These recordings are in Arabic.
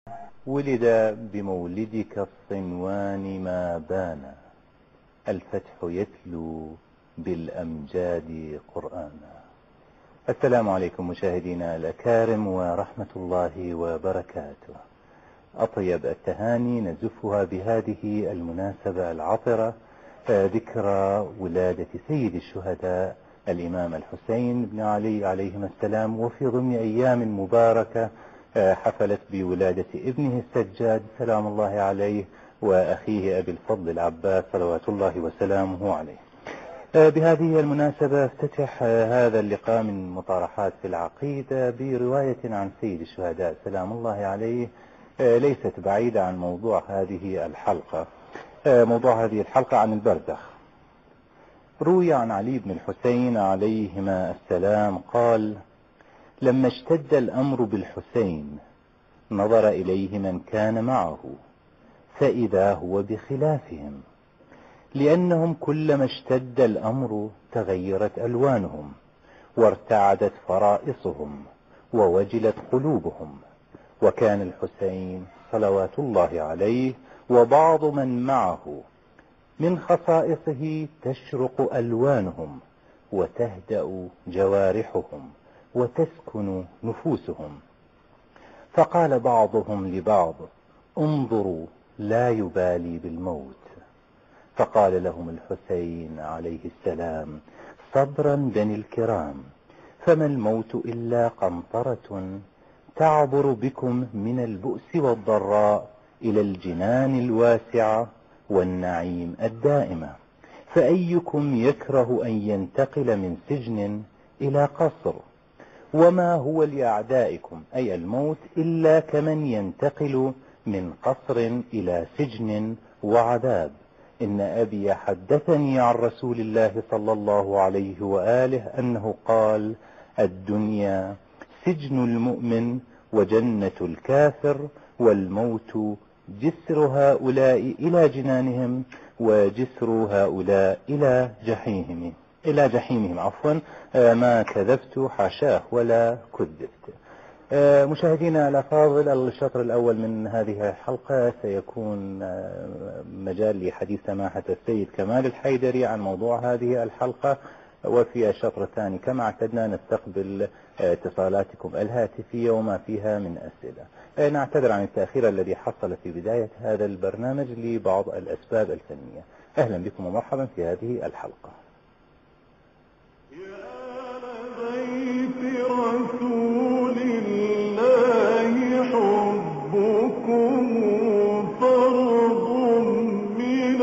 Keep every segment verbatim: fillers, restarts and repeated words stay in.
ولد بمولدك الصنوان ما بان، الفتح يتلو بالأمجاد قرآنا. السلام عليكم مشاهدينا الأكارم ورحمة الله وبركاته. أطيب التهاني نزفها بهذه المناسبة العطرة، ذكرى ولادة سيد الشهداء الإمام الحسين بن علي عليهما السلام، وفي ضمن أيام مباركة حفلت بولادة ابنه السجاد سلام الله عليه وأخيه أبي الفضل العباس صلوات الله وسلامه عليه. بهذه المناسبة افتتح هذا اللقاء من مطارحات في العقيدة برواية عن سيد الشهداء سلام الله عليه، ليست بعيدة عن موضوع هذه الحلقة. موضوع هذه الحلقة عن البرزخ. روي عن علي بن الحسين عليهما السلام قال: لما اشتد الأمر بالحسين نظر إليه من كان معه فإذا هو بخلافهم، لأنهم كلما اشتد الأمر تغيرت ألوانهم وارتعدت فرائصهم ووجلت قلوبهم. وكان الحسين صلوات الله عليه وبعض من معه من خصائصه تشرق ألوانهم وتهدأ جوارحهم وتسكن نفوسهم. فقال بعضهم لبعض: انظروا لا يبالي بالموت. فقال لهم الحسين عليه السلام: صبرا بني الكرام، فما الموت إلا قنطرة تعبر بكم من البؤس والضراء إلى الجنان الواسعة والنعيم الدائمة. فأيكم يكره أن ينتقل من سجن إلى قصر؟ وما هو لأعدائكم أي الموت إلا كمن ينتقل من قصر إلى سجن وعذاب. إن أبي حدثني عن رسول الله صلى الله عليه وآله أنه قال: الدنيا سجن المؤمن وجنة الكافر، والموت جسر هؤلاء إلى جنانهم وجسر هؤلاء إلى جحيمهم إلى جحيمهم عفوا. ما كذبت حاشاه ولا كذبت. مشاهدينا الأفاضل، الشطر الأول من هذه الحلقة سيكون مجال لحديث سماحة السيد كمال الحيدري عن موضوع هذه الحلقة، وفي الشطر الثاني كما اعتدنا نستقبل اتصالاتكم الهاتفية وما فيها من أسئلة. نعتذر عن التأخير الذي حصل في بداية هذا البرنامج لبعض الأسباب الفنية. أهلا بكم ومرحبا في هذه الحلقة. رسول الله حبكم فرض من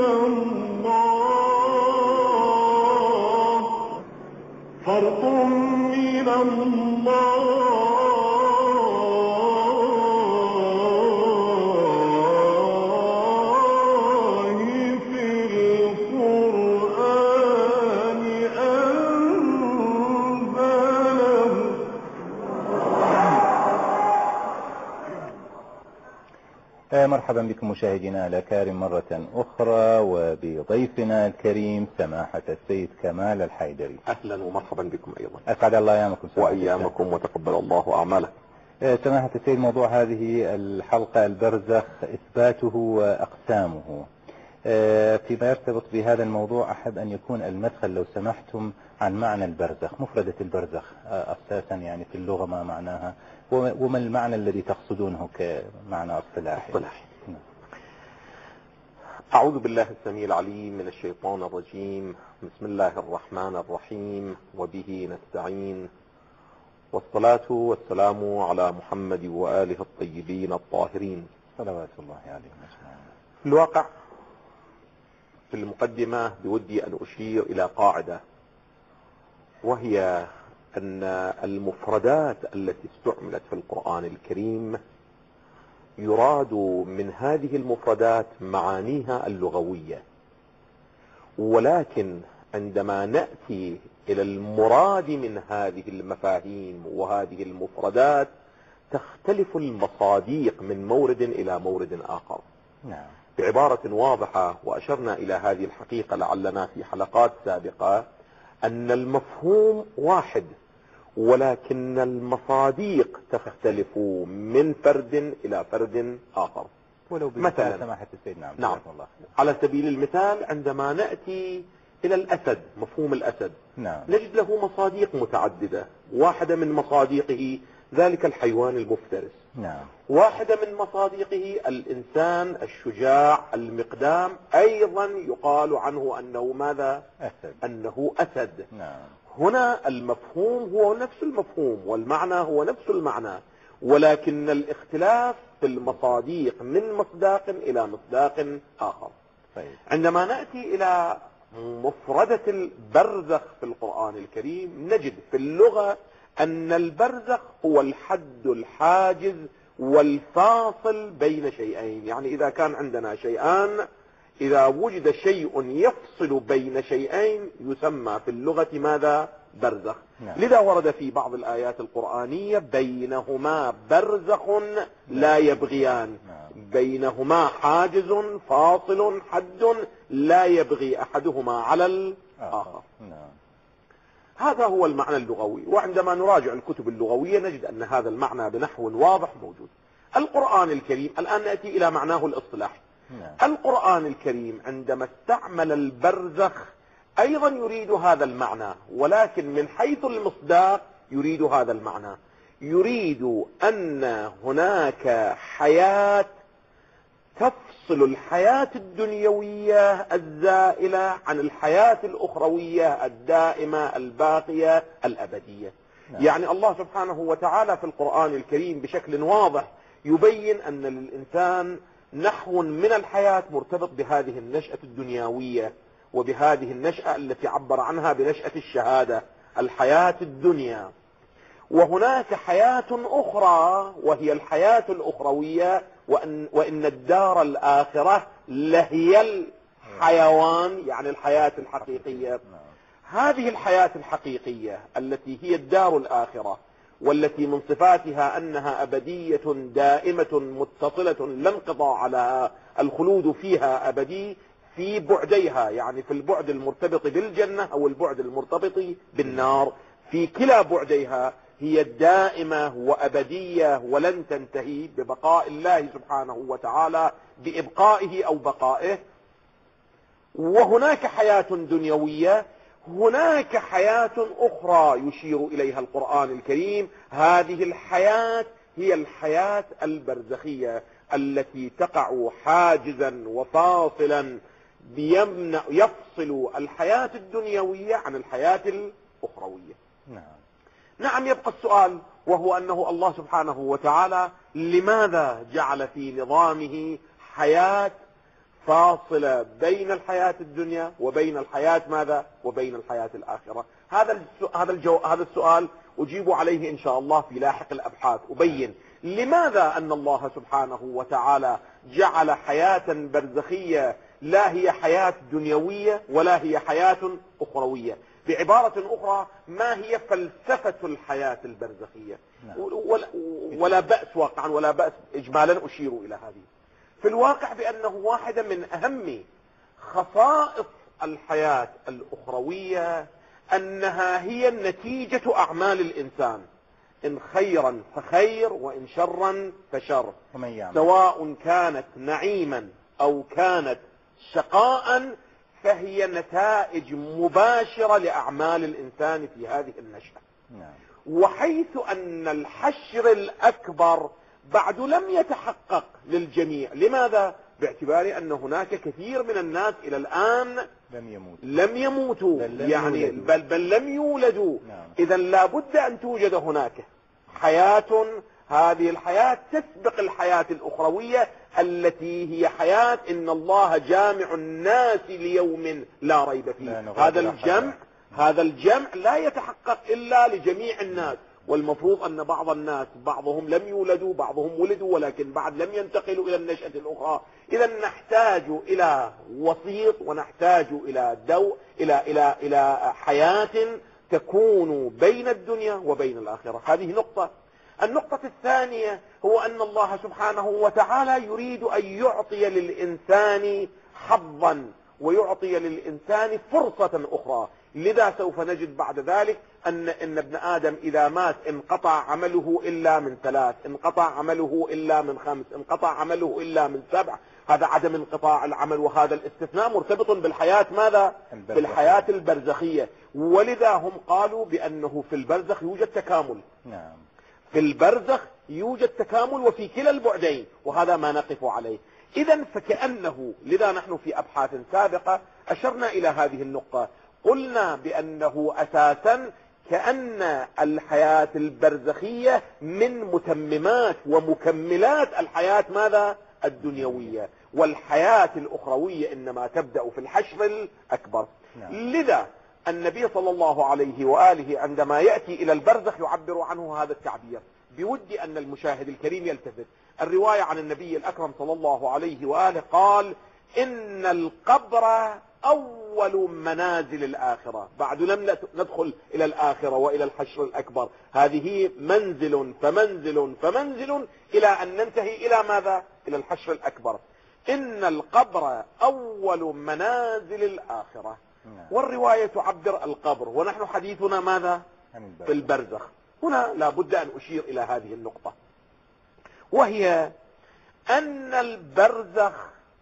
الله، فرض من الله في القرآن أنزله. مرحبا بكم مشاهدينا الأكارم مرة أخرى، وبضيفنا الكريم سماحة السيد كمال الحيدري. أهلا ومرحبا بكم أيضا. أسعد الله أيامكم وأيامكم وتقبل الله أعمالكم. سماحة السيد، موضوع هذه الحلقة البرزخ، إثباته وأقسامه. فيما يرتبط بهذا الموضوع أحب أن يكون المدخل لو سمحتم عن معنى البرزخ، مفردة البرزخ أساسا يعني في اللغة ما معناها، وما المعنى الذي تقصدونه كمعنى اصطلاحي؟ أعوذ بالله السميع العليم من الشيطان الرجيم. بسم الله الرحمن الرحيم، وبه نستعين، والصلاة والسلام على محمد وآله الطيبين الطاهرين صلوات الله عليهم أجمعين. في الواقع في المقدمة بودي أن أشير إلى قاعدة، وهي أن المفردات التي استعملت في القرآن الكريم يراد من هذه المفردات معانيها اللغوية، ولكن عندما نأتي إلى المراد من هذه المفاهيم وهذه المفردات تختلف المصاديق من مورد إلى مورد آخر. نعم. بعبارة واضحة، وأشرنا إلى هذه الحقيقة لعلنا في حلقات سابقة، أن المفهوم واحد، ولكن المصاديق تختلف من فرد إلى فرد آخر. ولو مثلا سماحة السيد. نعم. نعم. الله. على سبيل المثال عندما نأتي إلى الأسد، مفهوم الأسد، نعم. نجد له مصاديق متعددة. واحدة من مصاديقه ذلك الحيوان المفترس. نعم. واحدة من مصاديقه الإنسان الشجاع المقدام، أيضا يقال عنه أنه ماذا؟ أسد. أنه أسد. نعم. هنا المفهوم هو نفس المفهوم والمعنى هو نفس المعنى، ولكن الاختلاف في المصاديق من مصداق إلى مصداق آخر. طيب. عندما نأتي إلى مفردة البرزخ في القرآن الكريم نجد في اللغة أن البرزخ هو الحد الحاجز والفاصل بين شيئين. يعني إذا كان عندنا شيئان، إذا وجد شيء يفصل بين شيئين يسمى في اللغة ماذا؟ برزخ. نعم. لذا ورد في بعض الآيات القرآنية بينهما برزخ لا يبغيان. نعم. بينهما حاجز فاصل حد لا يبغي أحدهما على الآخر. نعم. هذا هو المعنى اللغوي، وعندما نراجع الكتب اللغوية نجد أن هذا المعنى بنحو واضح موجود. القرآن الكريم الآن نأتي إلى معناه الاصطلاحي. نعم. القرآن الكريم عندما استعمل البرزخ أيضا يريد هذا المعنى، ولكن من حيث المصداق يريد هذا المعنى. يريد أن هناك حياة تفصل الحياة الدنيوية الزائلة عن الحياة الأخروية الدائمة الباقية الأبدية. نعم. يعني الله سبحانه وتعالى في القرآن الكريم بشكل واضح يبين أن للإنسان نحو من الحياة مرتبط بهذه النشأة الدنيوية وبهذه النشأة التي عبر عنها بنشأة الشهادة، الحياة الدنيا. وهناك حياة أخرى وهي الحياة الأخروية، وإن, وإن الدار الآخرة لهي الحيوان، يعني الحياة الحقيقية. هذه الحياة الحقيقية التي هي الدار الآخرة والتي من صفاتها أنها أبدية دائمة متصلة لا انقضاء لها، الخلود فيها أبدي في بعديها، يعني في البعد المرتبط بالجنة أو البعد المرتبط بالنار. في كلا بعديها هي الدائمة وأبدية ولن تنتهي ببقاء الله سبحانه وتعالى بإبقائه أو بقائه. وهناك حياة دنيوية، هناك حياة أخرى يشير إليها القرآن الكريم. هذه الحياة هي الحياة البرزخية التي تقع حاجزا وفاصلا بيمنع يفصل الحياة الدنيوية عن الحياة الأخروية. نعم. نعم. يبقى السؤال وهو أنه الله سبحانه وتعالى لماذا جعل في نظامه حياة فاصلة بين الحياة الدنيا وبين الحياة ماذا؟ وبين الحياة الآخرة. هذا هذا الجو هذا السؤال أجيب عليه إن شاء الله في لاحق الأبحاث. أبين لماذا أن الله سبحانه وتعالى جعل حياة برزخية لا هي حياة دنيوية ولا هي حياة أخروية. بعبارة أخرى، ما هي فلسفة الحياة البرزخية؟ ولا, ولا بأس واقعا ولا بأس إجمالا أشير إلى هذه. في الواقع بأنه واحدة من أهم خصائص الحياة الأخروية أنها هي نتيجة أعمال الإنسان، إن خيرا فخير وإن شرا فشر، سواء كانت نعيما أو كانت شقاء، فهي نتائج مباشرة لأعمال الإنسان في هذه النشأة. وحيث أن الحشر الأكبر بعد لم يتحقق للجميع. لماذا؟ باعتبار أن هناك كثير من الناس إلى الآن لم يموتوا, لم يموتوا بل لم يعني يولدوا. بل, بل لم يولدوا. نعم. إذا لابد أن توجد هناك حياة، هذه الحياة تسبق الحياة الأخروية التي هي حياة إن الله جامع الناس ليوم لا ريب فيه. هذا الجمع هذا الجمع لا يتحقق إلا لجميع الناس، والمفروض أن بعض الناس بعضهم لم يولدوا بعضهم ولدوا ولكن بعد لم ينتقلوا إلى النشأة الأخرى. إذا نحتاج إلى وسيط ونحتاج إلى دو إلى إلى إلى حياة تكون بين الدنيا وبين الآخرة. هذه نقطة. النقطة الثانية هو أن الله سبحانه وتعالى يريد أن يعطي للإنسان حظا ويعطي للإنسان فرصة أخرى. لذا سوف نجد بعد ذلك أن إن ابن آدم إذا مات انقطع عمله إلا من ثلاث، انقطع عمله إلا من خمس، انقطع عمله إلا من سبع. هذا عدم انقطاع العمل، وهذا الاستثناء مرتبط بالحياة ماذا؟ بالحياة البرزخية. ولذا هم قالوا بأنه في البرزخ يوجد تكامل. نعم. في البرزخ يوجد تكامل وفي كلا البعدين، وهذا ما نقف عليه. إذا فكأنه، لذا نحن في أبحاث سابقة أشرنا إلى هذه النقطة، قلنا بأنه أساسا كأن الحياة البرزخية من متممات ومكملات الحياة ماذا؟ الدنيوية، والحياة الأخروية إنما تبدأ في الحشر الأكبر. نعم. لذا النبي صلى الله عليه وآله عندما يأتي إلى البرزخ يعبر عنه هذا التعبير. بودي أن المشاهد الكريم يلتفت. الرواية عن النبي الأكرم صلى الله عليه وآله قال: إن القبر أول منازل الآخرة. بعد لم ندخل إلى الآخرة وإلى الحشر الأكبر، هذه منزل فمنزل فمنزل إلى أن ننتهي إلى ماذا؟ إلى الحشر الأكبر. إن القبر أول منازل الآخرة. والرواية تعبر القبر، ونحن حديثنا ماذا؟ في البرزخ. هنا لا بد أن أشير إلى هذه النقطة، وهي أن البرزخ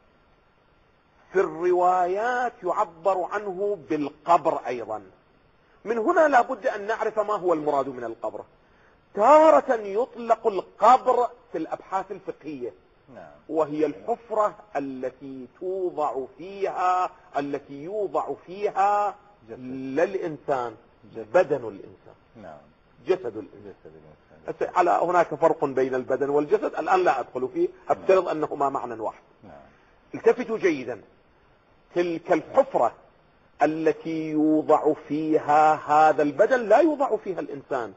في الروايات يعبر عنه بالقبر أيضا. من هنا لا بد أن نعرف ما هو المراد من القبر. تارة يطلق القبر في الأبحاث الفقهية، وهي الحفرة التي توضع فيها التي يوضع فيها للإنسان بدن الإنسان. نعم. جسد الإنسان. على هناك فرق بين البدن والجسد الآن لا أدخل فيه، أفترض أنهما معنى واحد. التفتوا جيدا. تلك الحفرة التي يوضع فيها هذا البدن لا يوضع فيها الإنسان،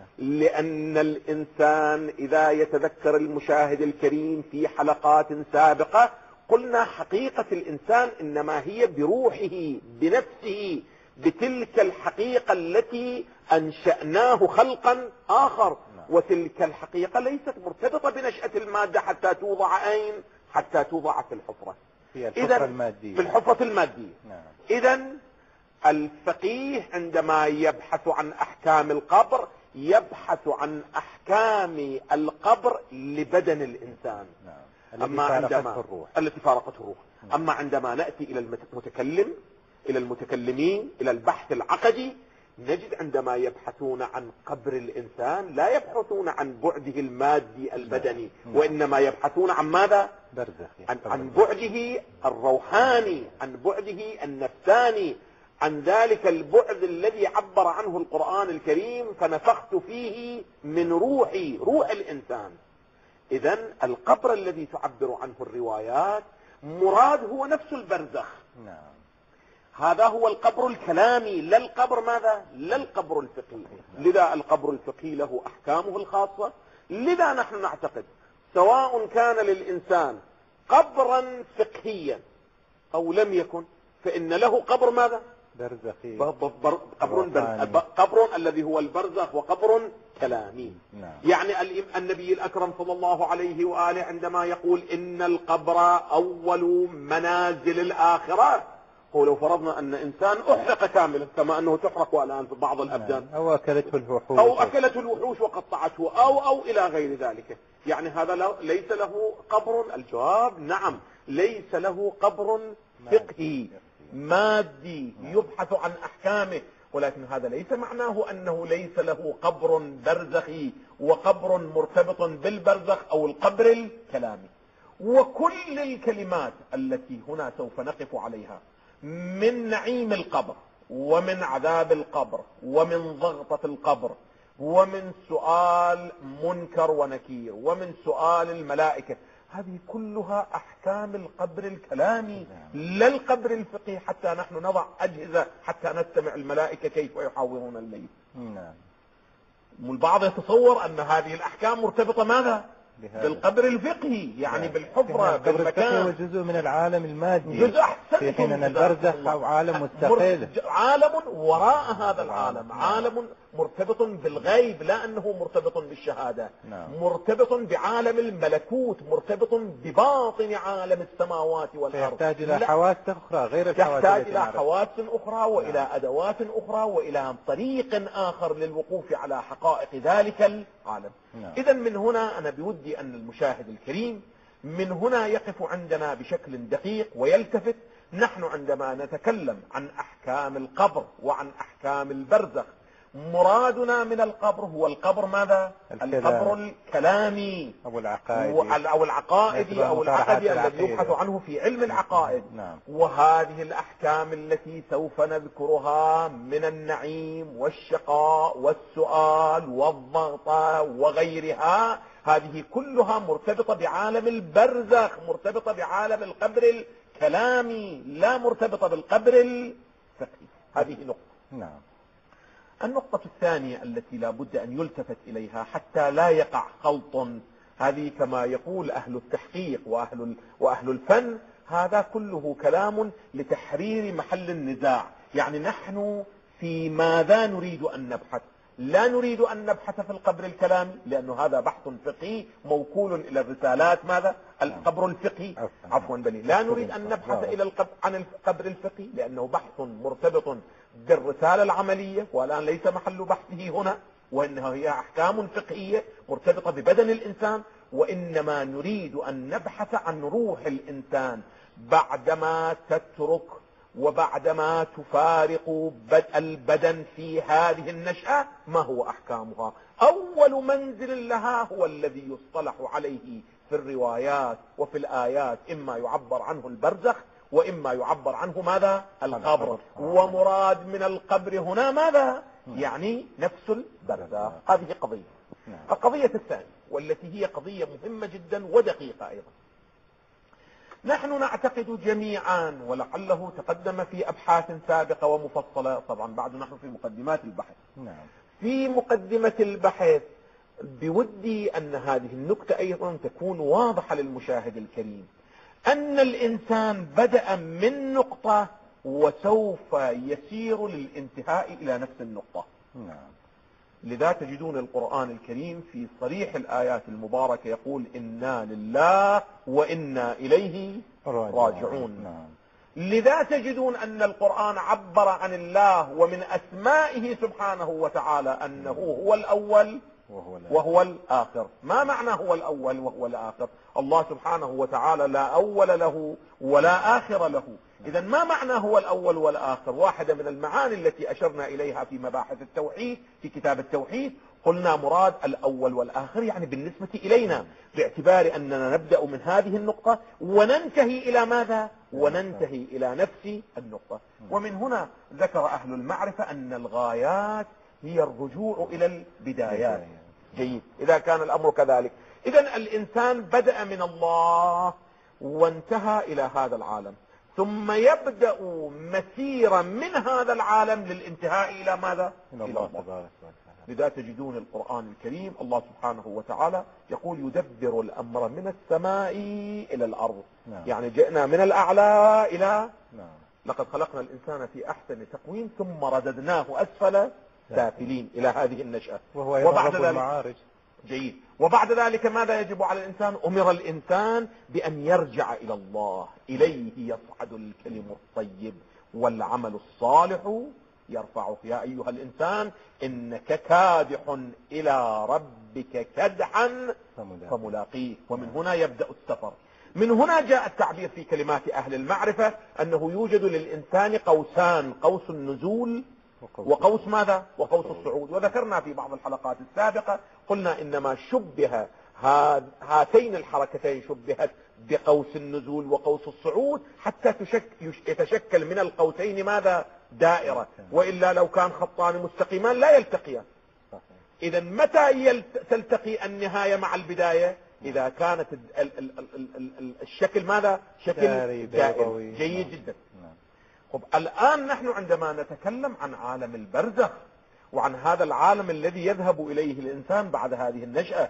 لأن الإنسان إذا يتذكر المشاهد الكريم في حلقات سابقة قلنا حقيقة الإنسان إنما هي بروحه بنفسه، بتلك الحقيقة التي أنشأناه خلقا آخر. وتلك الحقيقة ليست مرتبطة بنشأة المادة حتى توضع أين؟ حتى توضع في الحفرة. في الحفرة المادية. في الحفرة المادية. نعم. إذن الفقيه عندما يبحث عن أحكام القبر يبحث عن أحكام القبر لبدن الإنسان. نعم. أما عندما الروح. التي فارقته الروح. نعم. أما عندما نأتي إلى المتكلم إلى المتكلمين إلى البحث العقدي نجد عندما يبحثون عن قبر الإنسان لا يبحثون عن بعده المادي البدني، نعم. وإنما يبحثون عن ماذا؟ برزخي. عن, عن بعده الروحاني، عن بعده النفساني، عن ذلك البعد الذي عبر عنه القرآن الكريم: فنفخت فيه من روحي، روح الإنسان. إذن القبر الذي تعبر عنه الروايات مراد هو نفس البرزخ. نعم. هذا هو القبر الكلامي، لا القبر ماذا؟ لا القبر الفقهي. لذا القبر الفقهي له أحكامه الخاصة. لذا نحن نعتقد سواء كان للإنسان قبرا فقهيا أو لم يكن، فإن له قبر ماذا؟ برزخي. قبر برز... قبر الذي هو البرزخ، وقبر كلامي. نعم. يعني النبي الأكرم صلى الله عليه وآله عندما يقول إن القبر أول منازل الآخرة، هو لو فرضنا أن إنسان أحرق كاملا كما أنه تحرق الآن في بعض الأبدان، أو أكلته الوحوش أو أكلته الوحوش وقطعته أو أو إلى غير ذلك، يعني هذا ليس له قبر؟ الجواب نعم، ليس له قبر فقهي مادي يبحث عن أحكامه، ولكن هذا ليس معناه أنه ليس له قبر برزخي وقبر مرتبط بالبرزخ أو القبر الكلامي. وكل الكلمات التي هنا سوف نقف عليها من نعيم القبر ومن عذاب القبر ومن ضغطة القبر ومن سؤال منكر ونكير ومن سؤال الملائكة، هذه كلها أحكام القبر الكلامي لا القبر الفقهي، حتى نحن نضع أجهزة حتى نستمع الملائكة كيف يحاورون الميت. نعم. البعض يتصور أن هذه الأحكام مرتبطة ماذا؟ بالقبر الفقهي، يعني بالحفرة القبر الفقهي هو بالمكان، جزء من العالم المادي، جزء أحسن في حين أن البرزخ أو عالم مستقل، عالم وراء هذا العالم، عالم مرتبط بالغيب، لا أنه مرتبط بالشهادة، نعم. مرتبط بعالم الملكوت، مرتبط بباطن عالم السماوات والأرض، يحتاج إلى حواس أخرى غير الحواس، يحتاج إلى حواس أخرى وإلى نعم. أدوات أخرى وإلى طريق آخر للوقوف على حقائق ذلك العالم. نعم. إذا من هنا أنا بودي أن المشاهد الكريم من هنا يقف عندنا بشكل دقيق ويلتفت. نحن عندما نتكلم عن أحكام القبر وعن أحكام البرزخ، مرادنا من القبر هو القبر ماذا؟ الكلام. القبر الكلامي أو العقائدي أو العقائدي أو العقدي الذي يبحث عنه في علم العقائد. نعم. وهذه الأحكام التي سوف نذكرها من النعيم والشقاء والسؤال والضغط وغيرها، هذه كلها مرتبطة بعالم البرزخ، مرتبطة بعالم القبر الكلامي، لا مرتبطة بالقبر الفقهي. هذه نقطة. نعم. النقطة الثانية التي لا بد أن يلتفت إليها حتى لا يقع خلط، هذه كما يقول أهل التحقيق وأهل, وأهل الفن، هذا كله كلام لتحرير محل النزاع. يعني نحن في ماذا نريد أن نبحث؟ لا نريد أن نبحث في القبر الكلامي، لأنه هذا بحث فقهي موكول إلى الرسالات ماذا؟ القبر الفقهي، عفوا بني. لا نريد أن نبحث إلى القبر عن القبر الفقهي، لأنه بحث مرتبط بالرسالة العملية، والآن ليس محل بحثه هنا، وإنها هي أحكام فقهية مرتبطة ببدن الإنسان. وإنما نريد أن نبحث عن روح الإنسان بعدما تترك وبعدما تفارق البدن في هذه النشأة، ما هو أحكامها؟ أول منزل لها هو الذي يصطلح عليه في الروايات وفي الآيات، إما يعبر عنه البرزخ وإما يعبر عنه ماذا؟ القبر. ومراد من القبر هنا ماذا؟ يعني نفس البرزخ. هذه قضية. القضية الثانية والتي هي قضية مهمة جدا ودقيقة أيضا، نحن نعتقد جميعا ولعله تقدم في أبحاث سابقة ومفصلة، طبعا بعد نحن في مقدمات البحث. نعم. في مقدمة البحث بودي أن هذه النكتة أيضا تكون واضحة للمشاهد الكريم، أن الإنسان بدأ من نقطة وسوف يسير للانتهاء إلى نفس النقطة. نعم. لذا تجدون القرآن الكريم في صريح الآيات المباركة يقول إنا لله وإنا إليه راجعون. نعم. لذا تجدون أن القرآن عبر عن الله ومن أسمائه سبحانه وتعالى أنه هو الأول وهو الآخر. وهو الآخر. ما معنى هو الأول وهو الآخر؟ الله سبحانه وتعالى لا أول له ولا آخر له. إذا ما معنى هو الأول والآخر؟ واحدة من المعاني التي أشرنا إليها في مباحث التوحيد في كتاب التوحيد، قلنا مراد الأول والآخر يعني بالنسبة إلينا، باعتبار أننا نبدأ من هذه النقطة وننتهي إلى ماذا؟ وننتهي إلى نفس النقطة. ومن هنا ذكر أهل المعرفة أن الغايات هي الرجوع إلى البدايات. جيد. إذا كان الأمر كذلك، إذا الإنسان بدأ من الله وانتهى إلى هذا العالم، ثم يبدأ مسيرا من هذا العالم للانتهاء إلى ماذا؟ إلى الله تبارك وتعالى. لذا تجدون القرآن الكريم الله سبحانه وتعالى يقول يدبر الأمر من السماء إلى الأرض. نعم. يعني جئنا من الأعلى إلى نعم. لقد خلقنا الإنسان في أحسن تقويم ثم رددناه أسفل سافلين إلى هذه النشأة. وهو وبعد ذلك المعارج. جيد. وبعد ذلك ماذا يجب على الإنسان؟ أمر الإنسان بأن يرجع إلى الله، إليه يصعد الكلم الطيب والعمل الصالح يرفعه. يا أيها الإنسان إنك كادح إلى ربك كدحا فملاقيه. ومن هنا يبدأ السفر. من هنا جاء التعبير في كلمات أهل المعرفة أنه يوجد للإنسان قوسان، قوس النزول وقوس ماذا؟ وقوس الصعود. وذكرنا في بعض الحلقات السابقة قلنا إنما شبه هاتين الحركتين شبهت بقوس النزول وقوس الصعود حتى يتشكل من القوسين ماذا؟ دائرة، وإلا لو كان خطان مستقيمان لا يلتقيان. إذا متى تلتقي النهاية مع البداية؟ إذا كانت الشكل ماذا؟ شكل دائري. جيد جدا. طب الآن نحن عندما نتكلم عن عالم البرزخ وعن هذا العالم الذي يذهب إليه الإنسان بعد هذه النشأة،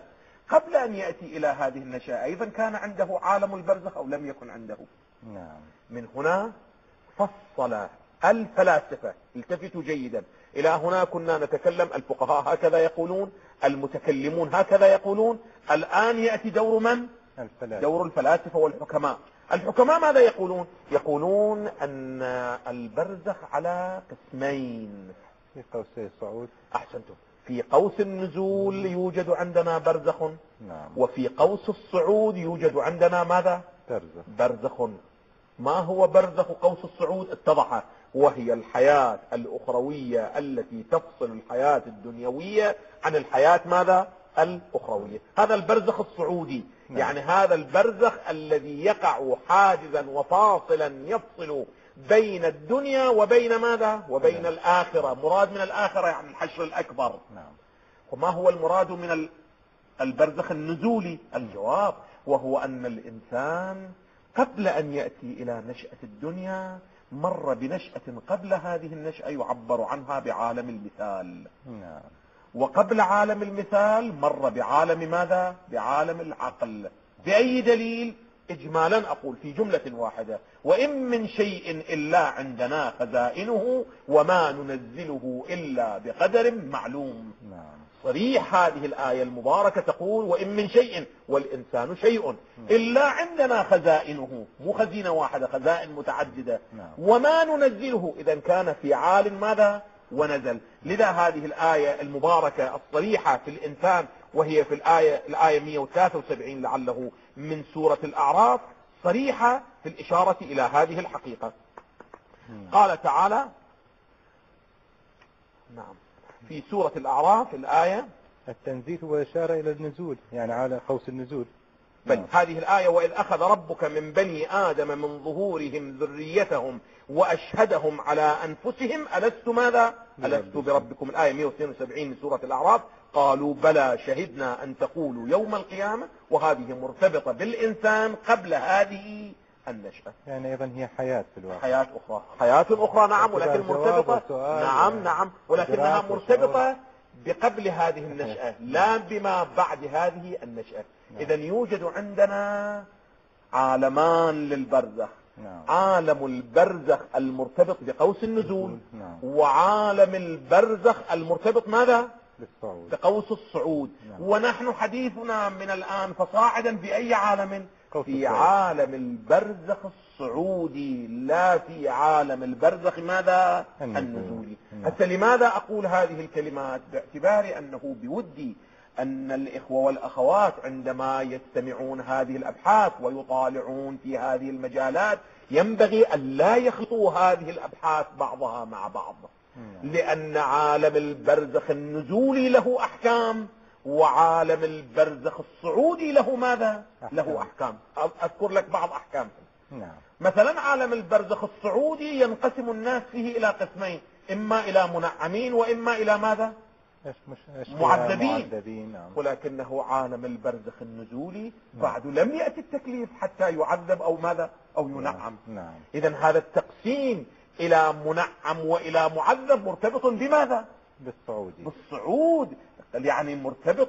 قبل أن يأتي إلى هذه النشأة أيضا كان عنده عالم البرزخ أو لم يكن عنده؟ نعم. من هنا فصل الفلاسفة. التفتوا جيدا إلى هنا، كنا نتكلم الفقهاء هكذا يقولون، المتكلمون هكذا يقولون، الآن يأتي دور من؟ الفلاسفة. دور الفلاسفة والحكماء. الحكماء ماذا يقولون؟ يقولون أن البرزخ على قسمين. في قوسي الصعود. أحسنتم. في قوس النزول يوجد عندنا برزخ، نعم. وفي قوس الصعود يوجد عندنا ماذا؟ برزخ. برزخ. ما هو برزخ قوس الصعود؟ اتضح، وهي الحياة الأخروية التي تفصل الحياة الدنيوية عن الحياة ماذا؟ الأخروية. هذا البرزخ الصعودي. نعم. يعني هذا البرزخ الذي يقع حاجزا وفاصلا يفصل بين الدنيا وبين ماذا؟ وبين نعم. الآخرة. مراد من الآخرة يعني الحشر الأكبر. نعم. وما هو المراد من البرزخ النزولي؟ الجواب وهو أن الإنسان قبل أن يأتي إلى نشأة الدنيا مر بنشأة قبل هذه النشأة يعبر عنها بعالم المثال. نعم. وقبل عالم المثال مر بعالم ماذا؟ بعالم العقل. بأي دليل؟ إجمالا أقول في جملة واحدة: وإن من شيء إلا عندنا خزائنه وما ننزله إلا بقدر معلوم. نعم. صريح هذه الآية المباركة تقول: وإن من شيء، والإنسان شيء، إلا عندنا خزائنه، مو خزينة واحدة، خزائن متعددة. وما ننزله، إذا كان في عال ماذا؟ ونزل. لذا هذه الآية المباركة الصريحة في الإنسان، وهي في الآية الآية مئة وثلاثة وسبعين لعله من سورة الأعراف، صريحة في الإشارة إلى هذه الحقيقة. قال تعالى نعم في سورة الأعراف الآية التنزيل وإشارة إلى النزول، يعني على قوس النزول. بل هذه الآية: وإذ أخذ ربك من بني آدم من ظهورهم ذريتهم وأشهدهم على أنفسهم ألست ماذا؟ ألست بربكم. الآية مئة واثنين وسبعين من سورة الأعراف. قالوا بلى شهدنا أن تقولوا يوم القيامة. وهذه مرتبطة بالإنسان قبل هذه النشأة. يعني أيضا هي حياة في الواقع. حياة أخرى. حياة أخرى نعم، ولكن مرتبطة. نعم نعم ولكنها مرتبطة بقبل هذه النشأة لا بما بعد هذه النشأة. إذا يوجد عندنا عالمان للبرزخ. نعم. عالم البرزخ المرتبط بقوس النزول. نعم. وعالم البرزخ المرتبط ماذا؟ بالصعود. بقوس الصعود. نعم. ونحن حديثنا من الآن فصاعدا في أي عالم؟ في الصعود. عالم البرزخ الصعودي، لا في عالم البرزخ ماذا؟ النزولي. حتى لماذا أقول هذه الكلمات؟ باعتبار أنه بودي أن الإخوة والأخوات عندما يستمعون هذه الأبحاث ويطالعون في هذه المجالات ينبغي أن لا يخلطوا هذه الأبحاث بعضها مع بعض، لأن عالم البرزخ النزولي له أحكام، وعالم البرزخ الصعودي له ماذا؟ أحكام. له أحكام. أذكر لك بعض أحكام. نعم. مثلا عالم البرزخ الصعودي ينقسم الناس فيه إلى قسمين: إما إلى منعمين وإما إلى ماذا؟ مش معذبين. معذبين. نعم. ولكنه عالم البرزخ النزولي بعد لم يأتي التكليف حتى يعذب أو ماذا؟ أو ينعم. نعم. إذن هذا التقسيم إلى منعم وإلى معذب مرتبط بماذا؟ بالصعود. بالصعود، يعني مرتبط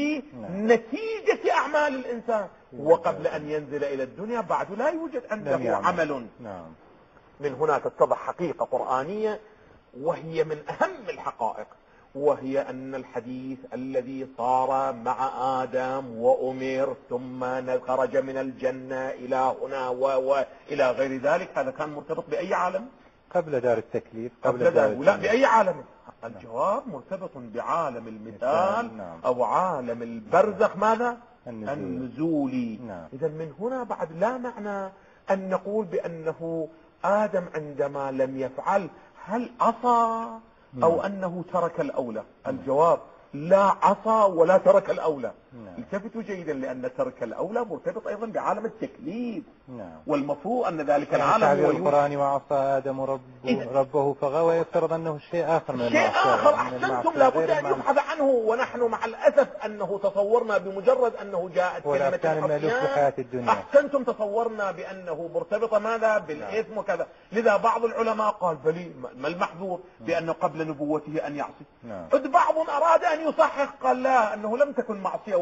بنتيجة أعمال الإنسان. وقبل أن ينزل إلى الدنيا بعد لا يوجد عنده عمل. نعم. من هنا تتضح حقيقة قرآنية وهي من أهم الحقائق، وهي أن الحديث الذي صار مع آدم وأمر ثم خرج من الجنة إلى هنا وإلى غير ذلك، هذا كان مرتبط بأي عالم؟ قبل دار التكليف. قبل, قبل دار لا بأي عالم؟ الجواب مرتبط بعالم المثال. نعم. أو عالم البرزخ ماذا؟ النزول. النزولي. نعم. إذا من هنا بعد لا معنى أن نقول بأنه آدم عندما لم يفعل هل عصى أو أنه ترك الأولى. الجواب لا عصى ولا ترك الأولى. التفتوا جيدا، لأن ترك الأولى مرتبط أيضا بعالم التكليف. نعم. والمفروض أن ذلك يعني العالم هو القرآن وعصى آدم ربه, ربه فغوى، يفترض أنه شيء آخر من شيء آخر. أحسنتم، لابد أن يبحث عنه. ونحن مع الأسف أنه تصورنا بمجرد أنه جاءت كلمة الحياة الدنيا. أحسنتم، تصورنا بأنه مرتبط ماذا؟ بالإثم وكذا. لذا بعض العلماء قال بلي ما المحظور بأنه قبل نبوته أن يعصي. نعم. بعض أراد أن يصحح قال لا، أنه لم تكن معصية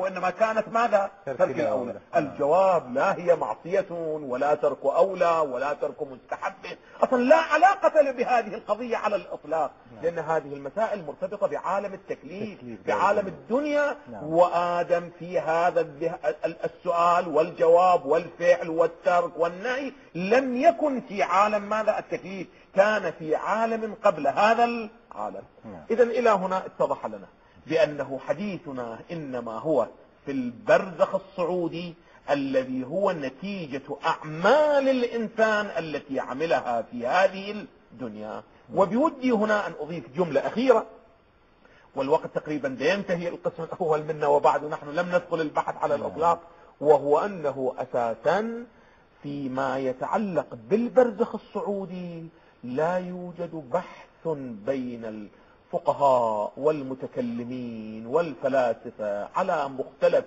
وإنما كانت ماذا؟ ترك ترك الأولى. الأولى. الجواب لا هي معصية ولا ترك أولى ولا ترك مستحب، أصلا لا علاقة بهذه القضية على الإطلاق، لأن هذه المسائل مرتبطة بعالم التكليف، بعالم الدنيا. وآدم في هذا السؤال والجواب والفعل والترك والنهي لم يكن في عالم ماذا؟ التكليف، كان في عالم قبل هذا العالم. إذن إلى هنا اتضح لنا بأنه حديثنا إنما هو في البرزخ الصعودي الذي هو نتيجة أعمال الإنسان التي عملها في هذه الدنيا. وبودي هنا أن أضيف جملة أخيرة، والوقت تقريبا ينتهي القسم الأول منا، وبعد نحن لم ندخل البحث على الإطلاق، وهو أنه أساسا فيما يتعلق بالبرزخ الصعودي لا يوجد بحث بين الفقهاء والمتكلمين والفلاسفة على مختلف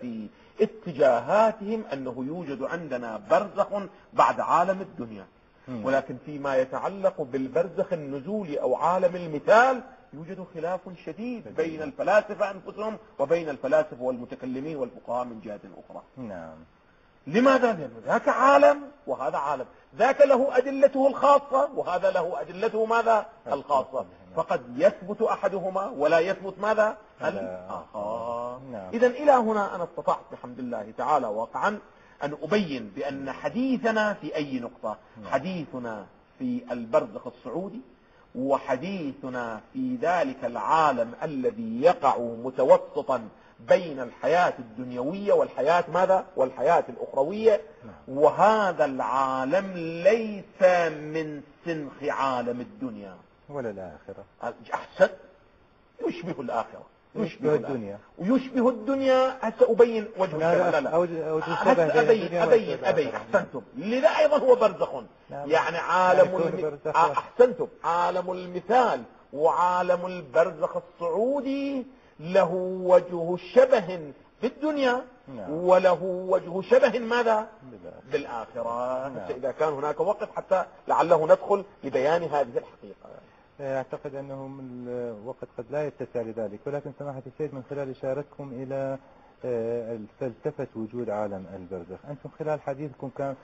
اتجاهاتهم أنه يوجد عندنا برزخ بعد عالم الدنيا. ولكن فيما يتعلق بالبرزخ النزولي أو عالم المثال يوجد خلاف شديد بين الفلاسفة أنفسهم وبين الفلاسفة والمتكلمين والفقهاء من جهة أخرى. نعم. لماذا؟ لأن ذاك عالم وهذا عالم، ذاك له أدلته الخاصة وهذا له أدلته ماذا؟ الخاصة، فقد يثبت أحدهما ولا يثبت ماذا؟ الآخر. إذن إلى هنا أنا استطعت بحمد الله تعالى واقعا أن أبين بأن حديثنا في أي نقطة؟ حديثنا في البرزخ الصعودي، وحديثنا في ذلك العالم الذي يقع متوسطا بين الحياة الدنيوية والحياة ماذا؟ والحياة الأخروية. وهذا العالم ليس من سنخ عالم الدنيا ولا الآخرة. أحسن، يشبه الآخرة، يشبه الدنيا ويشبه الدنيا. هسه أبين وجه لا لا لا هسه أبين أبين أبين أحسنتم. لذا أيضا هو برزخ، يعني عالم الم... أحسنتم، عالم المثال وعالم البرزخ الصعودي له وجه شبه في الدنيا وله وجه شبه ماذا؟ بالآخرة. إذا كان هناك وقت حتى لعله ندخل لبيان هذه الحقيقة. أعتقد أنه من الوقت قد لا يتسع لذلك، ولكن سماحة السيد من خلال إشارتكم إلى فلسفة وجود عالم البرزخ، أنتم خلال حديثكم كان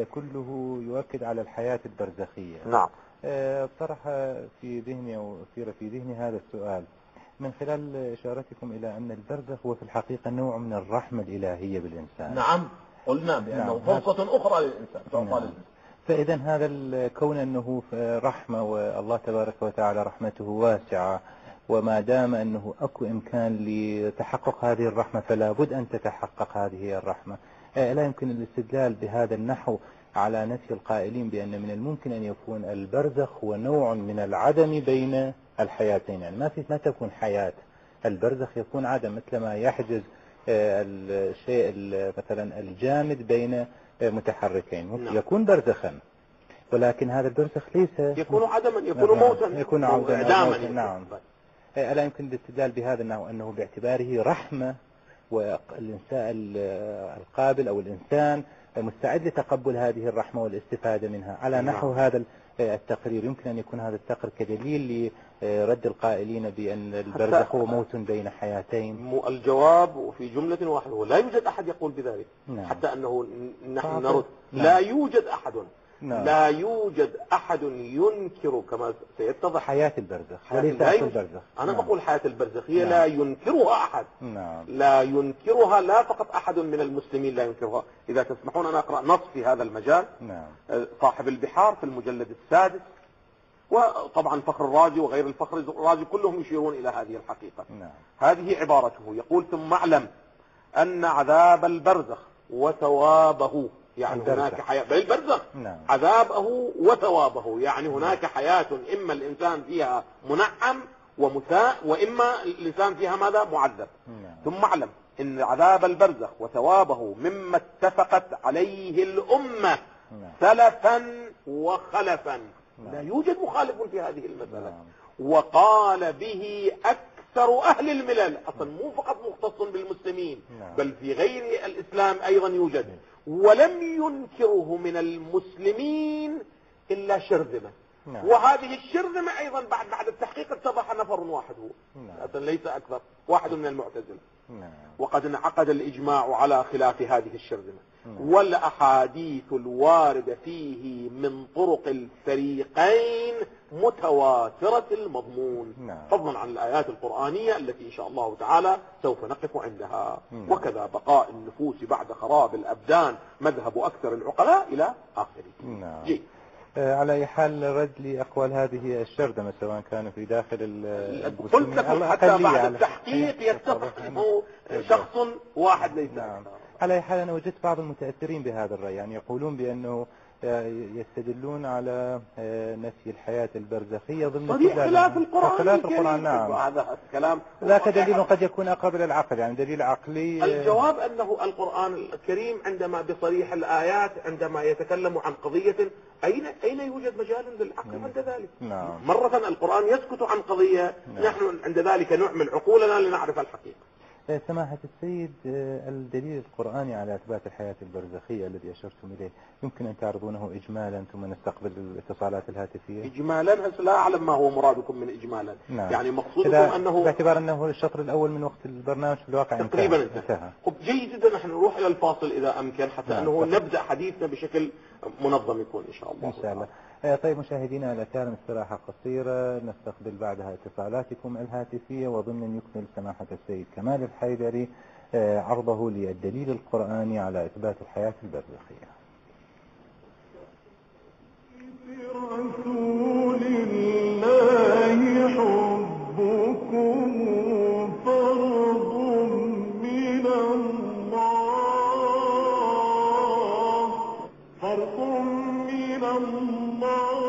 كله يؤكد على الحياة البرزخية. نعم. طرح في ذهني أو أثير في ذهني هذا السؤال من خلال إشارتكم إلى أن البرزخ هو في الحقيقة نوع من الرحمة الإلهية بالإنسان. نعم، قلنا بأنه نعم. فرصة أخرى للإنسان. نعم. فإذا هذا الكون أنه رحمة والله تبارك وتعالى رحمته واسعة، وما دام أنه أكو إمكان لتحقق هذه الرحمة فلا بد أن تتحقق هذه الرحمة. لا يمكن الاستدلال بهذا النحو على نفي القائلين بأن من الممكن أن يكون البرزخ هو نوع من العدم بين الحياتين، يعني ما في ما تكون حياة، البرزخ يكون عدم، مثل ما يحجز الشيء مثلا الجامد بين متحركين يكون برزخا، ولكن هذا البرزخ ليس يكون عدما، يكون موتا، يكون عدما. نعم. ألا يمكن الاستدلال بهذا النحو أنه باعتباره رحمة والإنسان القابل أو الإنسان مستعد لتقبل هذه الرحمة والاستفادة منها على نحو هذا التقرير، يمكن أن يكون هذا التقرير كدليل لرد القائلين بأن البرزخ هو موت بين حياتين. الجواب في جملة واحدة، لا يوجد أحد يقول بذلك. نعم. حتى أنه نحن نرد. نعم. لا يوجد أحد. نعم. لا يوجد أحد ينكر كما سيتضح حياة البرزخ وليس البرزخ. أنا نعم. بقول حياة البرزخ هي نعم. لا ينكرها أحد. نعم. لا ينكرها، لا فقط أحد من المسلمين لا ينكرها. إذا تسمحون أنا أقرأ نص في هذا المجال. نعم. صاحب البحار في المجلد السادس، وطبعا فخر الرازي وغير الفخر الرازي كلهم يشيرون إلى هذه الحقيقة. نعم. هذه عبارته، يقول: ثم اعلم أن عذاب البرزخ وثوابه، يعني البرزخ. هناك حياة بالبرزخ. نعم. عذابه وثوابه، يعني هناك حياة إما الإنسان فيها منعم ومساء، وإما الإنسان فيها ماذا؟ معذب. نعم. ثم اعلم أن عذاب البرزخ وثوابه مما اتفقت عليه الأمة نعم. سلفا وخلفا. نعم. لا يوجد مخالف في هذه المسألة. نعم. وقال به أكثر أهل الملل، أصلا مو فقط مختص بالمسلمين. نعم. بل في غير الإسلام أيضا يوجد. ولم ينكره من المسلمين إلا شرذمة. نعم. وهذه الشرذمة أيضا بعد بعد التحقيق اتضح نفر واحد هو، نعم. ليس أكثر، واحد من المعتزلة. نعم. وقد انعقد الإجماع على خلاف هذه الشرذمة. نعم. والأحاديث الواردة فيه من طرق الفريقين متواترة المضمون، نعم. فضلا عن الآيات القرآنية التي إن شاء الله تعالى سوف نقف عندها. نعم. وكذا بقاء النفوس بعد خراب الأبدان مذهب أكثر العقلاء إلى آخره. نعم. جي. على أي حال رد لأقوال هذه الشرذمة سواء كانوا في داخل قلت لكم حتى بعد التحقيق يتضح أنه شخص واحد ليس. نعم. على أي حال أنا وجدت بعض المتأثرين بهذا الرأي، يعني يقولون بأنه يستدلون على نفي الحياة البرزخية ضمن صديق خلاف القرآن. خلاف القرآن. نعم. هذا الكلام ذاك دليل قد يكون أقرب إلى العقل، يعني دليل عقلي. الجواب أنه القرآن الكريم عندما بصريح الآيات عندما يتكلم عن قضية أين أين يوجد مجال للعقل عند ذلك؟ نعم. مرة القرآن يسكت عن قضية. نعم. نحن عند ذلك نعمل عقولنا لنعرف الحقيقة. سماحة السيد، الدليل القرآني على إثبات الحياة البرزخية الذي أشرتم إليه يمكن أن تعرضونه إجمالا ثم نستقبل الاتصالات الهاتفية؟ إجمالا لا أعلم ما هو مرادكم من إجمالا. نعم. يعني مقصودكم أنه باعتبار أنه الشطر الأول من وقت البرنامج في الواقع تقريبا انتهى. انتهى. خب جيد جدا، نحن نروح إلى الفاصل إذا أمكن حتى نعم. أنه نبدأ حديثنا بشكل منظم يكون إن شاء الله. إن شاء الله. طيب مشاهدينا الأكارم، استراحة قصيرة نستقبل بعدها اتصالاتكم الهاتفية، وضمن يكمل سماحة السيد كمال الحيدري عرضه للدليل القرآني على إثبات الحياة البرزخية. رسول الله حبكم فرض من الله، فرض من الله.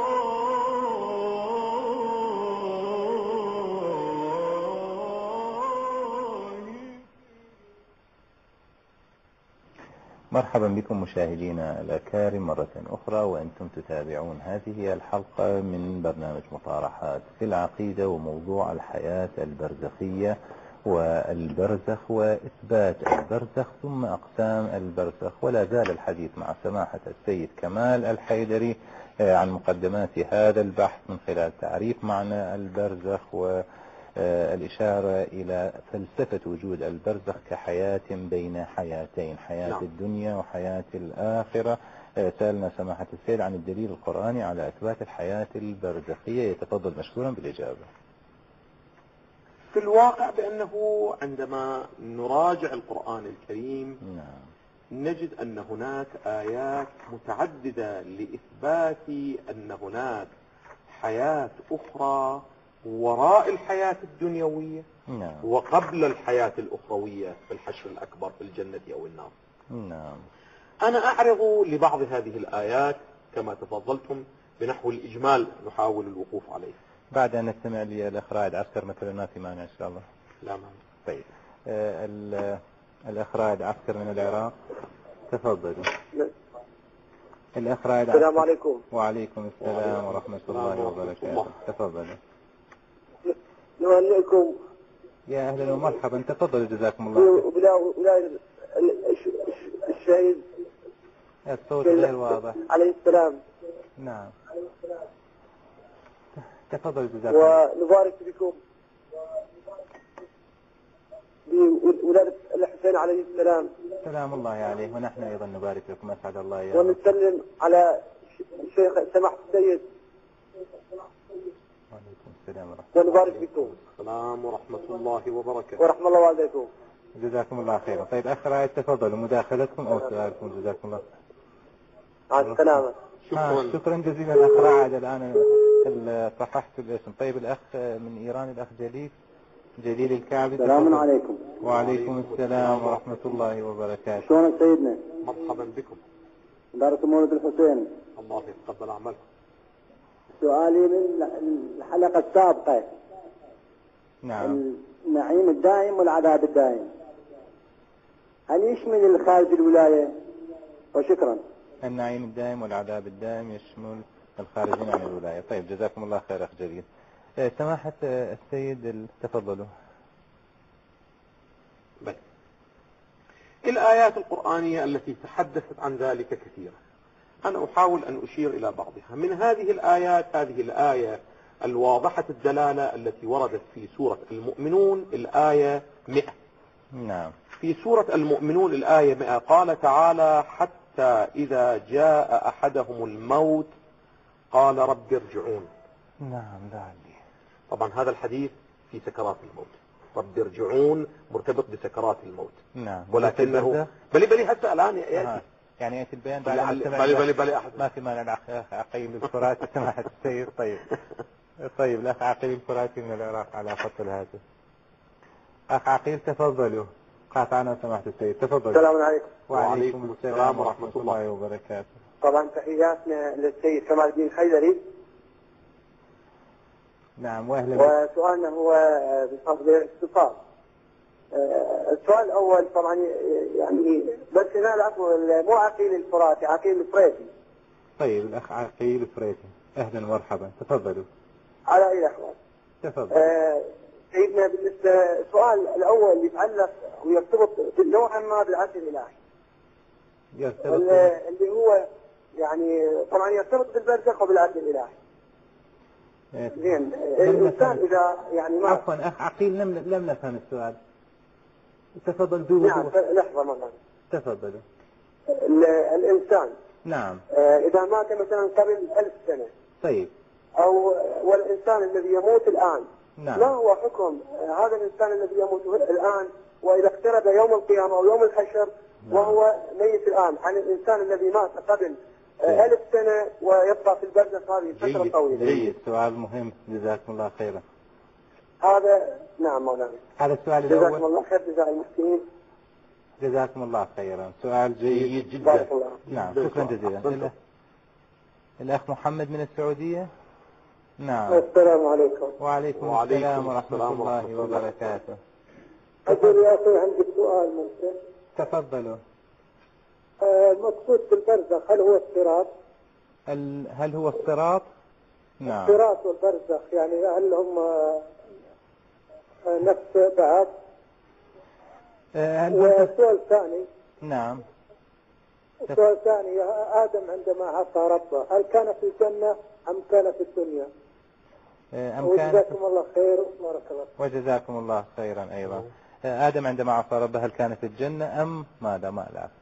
مرحبا بكم مشاهدينا الأكارم مرة أخرى، وأنتم تتابعون هذه الحلقة من برنامج مطارحات في العقيدة، وموضوع الحياة البرزخية والبرزخ وإثبات البرزخ ثم أقسام البرزخ. ولا زال الحديث مع سماحة السيد كمال الحيدري عن مقدمات هذا البحث من خلال تعريف معنى البرزخ والإشارة إلى فلسفة وجود البرزخ كحياة بين حياتين، حياة نعم. الدنيا وحياة الآخرة. سألنا سماحة السيد عن الدليل القرآني على إثبات الحياة البرزخية، يتفضل مشكورا بالإجابة. في الواقع بأنه عندما نراجع القرآن الكريم نعم. نجد أن هناك آيات متعددة لإثبات أن هناك حياة أخرى وراء الحياة الدنيوية. نعم. وقبل الحياة الأخروية في الحشر الأكبر في الجنة أو النار. نعم. أنا أعرض لبعض هذه الآيات كما تفضلتم بنحو الإجمال نحاول الوقوف عليه. بعد أن نستمع للأخ رائد عسكر مثل ما في معنا إن شاء الله. لا معنى. طيب آه الأخ رائد عسكر من العراق، تفضلوا. الأخ رائد عسكر. السلام عليكم. وعليكم السلام ورحمة الله وبركاته. تفضلوا. نهنئكم. يا أهلا ومرحبا، تفضلوا جزاكم الله خير. وبلا الشهيد الصوت غير واضح. عليه السلام. نعم. تفضل جزاكم الله. ونبارك بكم بولادة الحسين عليه السلام. سلام الله عليه، ونحن أيضا نبارك لكم، أسعد الله يا ونسلم على الشيخ سماحة السيد. وعليكم السلام ورحمة الله. ونبارك بكم. السلام ورحمة الله وبركاته. ورحمة الله والديكم. جزاكم الله خيرا. طيب أخ رائد تفضلوا، مداخلتكم أو سؤالكم. جزاكم الله. مع السلامة. شكرا. شكرا جزيلا أخ رائد. الآن صححت الاسم. طيب الأخ من إيران الأخ جليل جليل الكعبي. السلام عليكم. وعليكم السلام ورحمة الله وبركاته. شلونك سيدنا؟ مرحبا بكم. دارة مولد الحسين. الله يتقبل عملكم. سؤالي من الحلقة السابقة. نعم. النعيم الدائم والعذاب الدائم هل يشمل الخارج الولاية؟ وشكرا. النعيم الدائم والعذاب الدائم يشمل الخارجين عن الولاية. طيب جزاكم الله خير أخ جليل. سماحة السيد تفضلوا. بل. الآيات القرآنية التي تحدثت عن ذلك كثيرا، أنا أحاول أن أشير إلى بعضها. من هذه الآيات هذه الآية الواضحة الدلالة التي وردت في سورة المؤمنون الآية مئة. نعم. في سورة المؤمنون الآية مئة قال تعالى: حتى إذا جاء أحدهم الموت قال رب ارجعون. نعم لعلي. طبعا هذا الحديث في سكرات الموت، رب ارجعون مرتبط بسكرات الموت. نعم. ولكنه بلي بلي حتى الآن يأتي آه. يعني يأتي البيان بعد بلي بلي بلي, بلي أحد. ما في مانع الأخ عقيل الفراتي سماحة السيد. طيب طيب الأخ عقيل الفراتي من العراق على خط الهاتف. أخ عقيل تفضلوا. قاطعنا سماحة السيد، تفضلوا. السلام عليكم. وعليكم السلام ورحمة الله وبركاته. طبعا تحياتنا للسيد كمال الدين الحيدري. نعم واهلا. وسؤالنا هو بفضل الاختصار. السؤال الأول طبعا يعني بس هنا العفو مو عقيل الفراتي، عقيل الفريتي. طيب الأخ عقيل الفريتي أهلا ومرحبا، تفضلوا. على أي الأحوال. تفضل. آه سيدنا بالنسبة السؤال الأول يتعلق ويرتبط نوعا ما بالعدل الإلهي. يرتبط اللي هو يعني طبعا يرتبط بالبرزخ وبالعدل الإلهي. زين الإنسان إذا يعني ما عفوا أخ عقيل لم لم نفهم السؤال. تفضل دوبوا. نعم لحظة مرة. تفضلوا. الإنسان نعم. إذا مات مثلا قبل ألف سنة. طيب. أو والإنسان الذي يموت الآن. نعم. ما هو حكم هذا الإنسان الذي يموت الآن وإذا اقترب يوم القيامة أو يوم الحشر وهو ميت الآن عن الإنسان الذي مات قبل ألف سنة ويبقى في البرزخ هذه فترة طويلة. جيد، سؤال مهم، جزاكم الله خيرا. هذا نعم مولانا. هذا السؤال الأول. جزاكم الله خير جزاء المحسنين. جزاكم الله خيرا، سؤال جيد جدا. بارك الله. نعم شكرا جزيلا. الأخ محمد من السعودية. نعم. السلام عليكم. وعليكم, وعليكم السلام ورحمة السلام الله ورحمة وبركاته. أقول يا أخي عندي سؤال ممكن. تفضلوا. المقصود بالبرزخ هل هو الصراط؟ ال... هل هو الصراط؟ نعم. الصراط والبرزخ يعني هل هم نفس بعض؟ هل والسؤال الثاني. نعم. السؤال الثاني آدم عندما عصى ربه هل كان في الجنة أم كان في الدنيا؟ أم كان وجزاكم الله خير وبارك الله. وجزاكم الله خيرا أيضا. آدم عندما عصى ربه هل كان في الجنة أم ماذا؟ ما لا.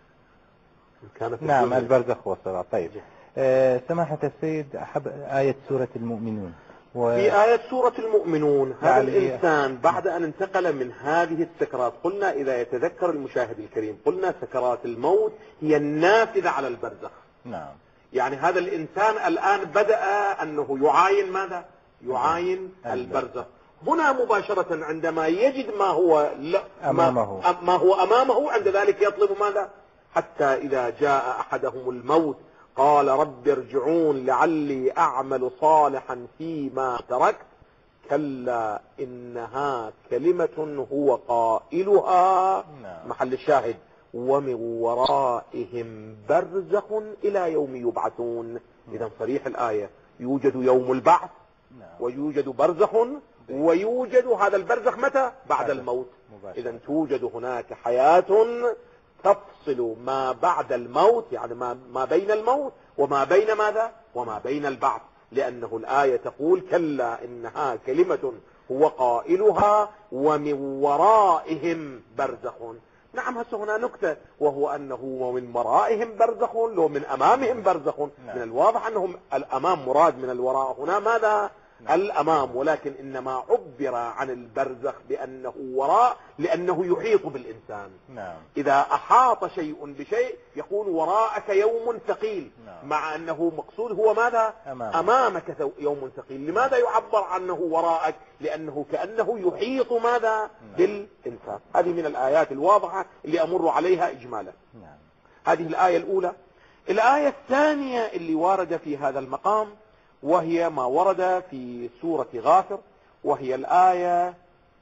نعم البرزخ والصراط. طيب أه سماحة السيد أحب آية سورة المؤمنون و... في آية سورة المؤمنون هذا الإنسان بعد أن انتقل من هذه السكرات، قلنا إذا يتذكر المشاهد الكريم قلنا سكرات الموت هي النافذة على البرزخ. نعم. يعني هذا الإنسان الآن بدأ أنه يعاين ماذا؟ يعاين البرزخ. هنا مباشرة عندما يجد ما هو لا أمامه ما, ما هو أمامه عند ذلك يطلب ماذا؟ حتى إذا جاء أحدهم الموت قال رب ارجعون لعلي أعمل صالحا فيما تركت كلا إنها كلمة هو قائلها. محل الشاهد ومن ورائهم برزخ إلى يوم يبعثون. إذا صريح الآية يوجد يوم البعث ويوجد برزخ ويوجد هذا البرزخ متى؟ بعد الموت. إذا توجد هناك حياة تفصل ما بعد الموت، يعني ما, ما بين الموت وما بين ماذا؟ وما بين البعث، لأنه الآية تقول كلا إنها كلمة هو قائلها ومن ورائهم برزخ. نعم هسه هنا نكتة وهو أنه ومن ورائهم برزخ لو من أمامهم برزخ. من الواضح أنهم الأمام مراد، من الوراء هنا ماذا؟ الأمام، ولكن إنما عبر عن البرزخ بأنه وراء لأنه يحيط بالإنسان. نعم. إذا أحاط شيء بشيء يقول وراءك يوم ثقيل. نعم. مع أنه مقصود هو ماذا؟ أمامك, أمامك يوم ثقيل. لماذا يعبر عنه وراءك؟ لأنه كأنه يحيط ماذا؟ نعم. بالإنسان. هذه من الآيات الواضحة اللي أمر عليها إجمالا. نعم. هذه الآية الأولى. الآية الثانية اللي وارد في هذا المقام وهي ما ورد في سورة غافر، وهي الآية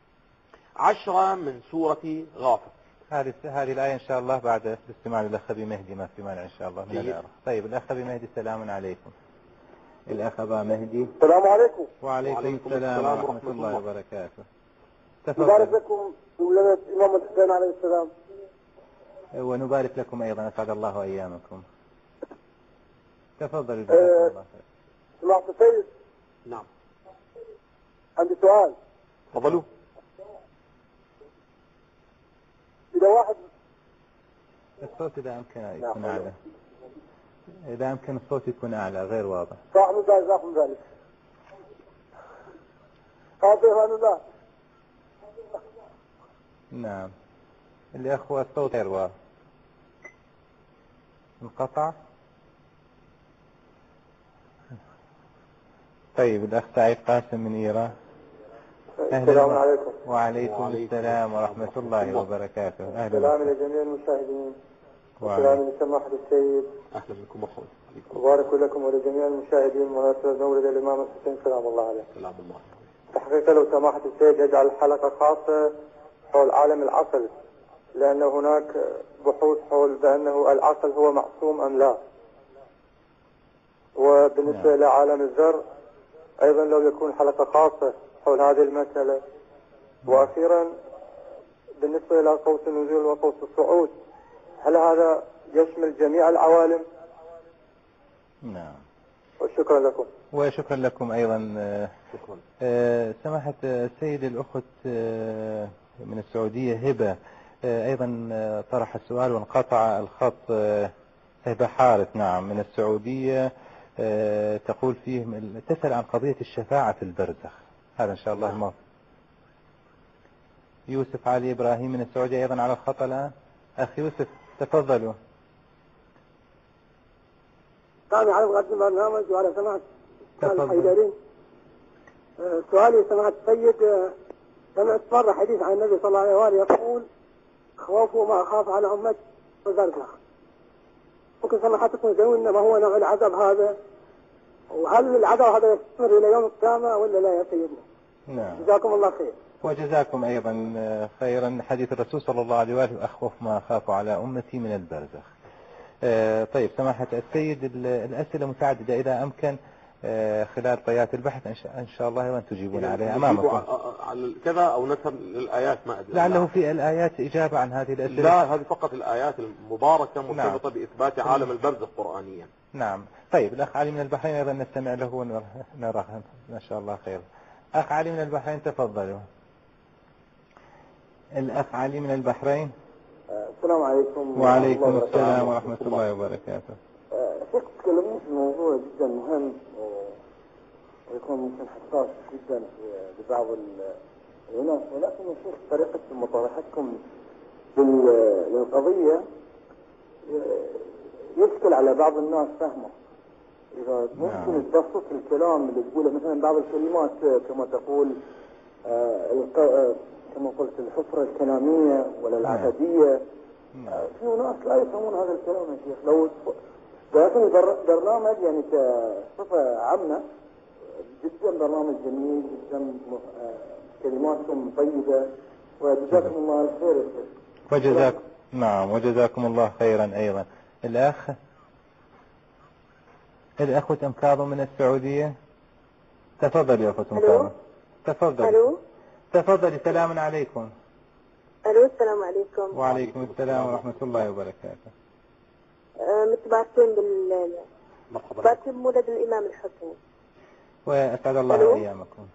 عشرة من سورة غافر. هذه هذه الآية إن شاء الله بعد الاستماع للأخ أبي مهدي ما في مانع إن شاء الله من الآية. طيب الأخ أبي مهدي السلام عليكم. الأخ أبا مهدي. السلام عليكم. وعليكم, وعليكم السلام ورحمة, ورحمة الله وبركاته. نبارك لكم ولد الإمام الحسين عليه السلام. ونبارك لكم أيضا، أسعد الله أيامكم. تفضل جزاكم الله خير. سمعت سيد؟ نعم. عندي سؤال. تفضلوا. إذا واحد الصوت إذا أمكن يكون أعلى. إذا أمكن الصوت يكون أعلى غير واضح. صاحب ذلك صاحب ذلك. قاطع الله. نعم. الأخوة الصوت غير واضح. انقطع. طيب الأخ سعيد قاسم من إيران. السلام عليكم. وعليكم السلام ورحمة الله وبركاته. أهلا. السلام لجميع المشاهدين. وسلام لسماحة السيد. أهلا بكم أخوي. مبارك لكم ولجميع المشاهدين مناسبة مولد الإمام الحسين سلام الله عليه. سلام الله. تحقيقا لو سماحة السيد يجعل حلقة خاصة حول عالم العقل، لأن هناك بحوث حول بأنه العقل هو معصوم أم لا. وبالنسبة نعم. لعالم الذر أيضا لو يكون حلقة خاصة حول هذه المسألة. وأخيرا بالنسبة إلى قوس النزول وقوس الصعود، هل هذا يشمل جميع العوالم؟ نعم. وشكرا لكم. وشكرا لكم أيضا. شكرا. أه سماحة السيد الأخت أه من السعودية هبة أه أيضا أه طرح السؤال وانقطع الخط. أه هبة حارث نعم من السعودية أه تقول فيه تسأل عن قضية الشفاعة في البرزخ. هذا إن شاء الله الموضوع. يوسف علي إبراهيم من السعودية أيضا على الخط الآن. أخي يوسف تفضلوا. كان على مقدم البرنامج وعلى سماحة تفضل. سؤالي سماحة السيد، سمعت مرة حديث عن النبي صلى الله عليه وآله يقول خوفوا ما أخاف على أمتي وزرقها. ممكن سماحتكم تزودنا ما هو نوع العذاب هذا، وهل العذاب هذا يستمر إلى يوم القيامة ولا لا يا سيدنا؟ نعم. جزاكم الله خير. وجزاكم أيضا خيرا. حديث الرسول صلى الله عليه وآله أخوف ما أخاف على أمتي من البرزخ. آه طيب سماحة السيد الأسئلة متعددة إذا أمكن آه خلال طيات البحث إن شاء, إن شاء الله أيضا تجيبون عليها أمامكم. على كذا أو نسب للآيات ما أدري. لعله في الآيات إجابة عن هذه الأسئلة. لا هذه فقط الآيات المباركة مرتبطة نعم. بإثبات عالم البرزخ قرآنيا. نعم. طيب الأخ علي من البحرين أيضا نستمع له ونراه ما شاء الله خير. أخ علي من البحرين تفضلوا. الأخ علي من البحرين. السلام عليكم. وعليكم السلام ورحمة الله وبركاته. شيخ تكلمون في موضوع جدا مهم ويكون ممكن حساس جدا لبعض الناس، ولكن يا شيخ طريقة مطارحتكم للقضية يشكل على بعض الناس فهمه. إذا ممكن تبسط الكلام اللي تقوله، مثلا بعض الكلمات كما تقول آه كما قلت الحفرة الكلامية ولا العقدية. آه في ناس لا يفهمون هذا الكلام يا شيخ. لو لكن برنامج يعني كصفة عامة جدا برنامج جميل جدا، كلماتكم طيبة، وجزاكم الله الخير يا شيخ. وجزاكم نعم وجزاكم الله خيرا أيضا. الأخ الأخوة أم كاظم من السعودية تفضل يا أخوة أم كاظم. تفضل. ألو. تفضل. سلام عليكم. ألو السلام عليكم. وعليكم السلام ورحمة الله وبركاته. أه متباركين بال متباركين بمولد الإمام الحسين. وأسعد الله أيامكم.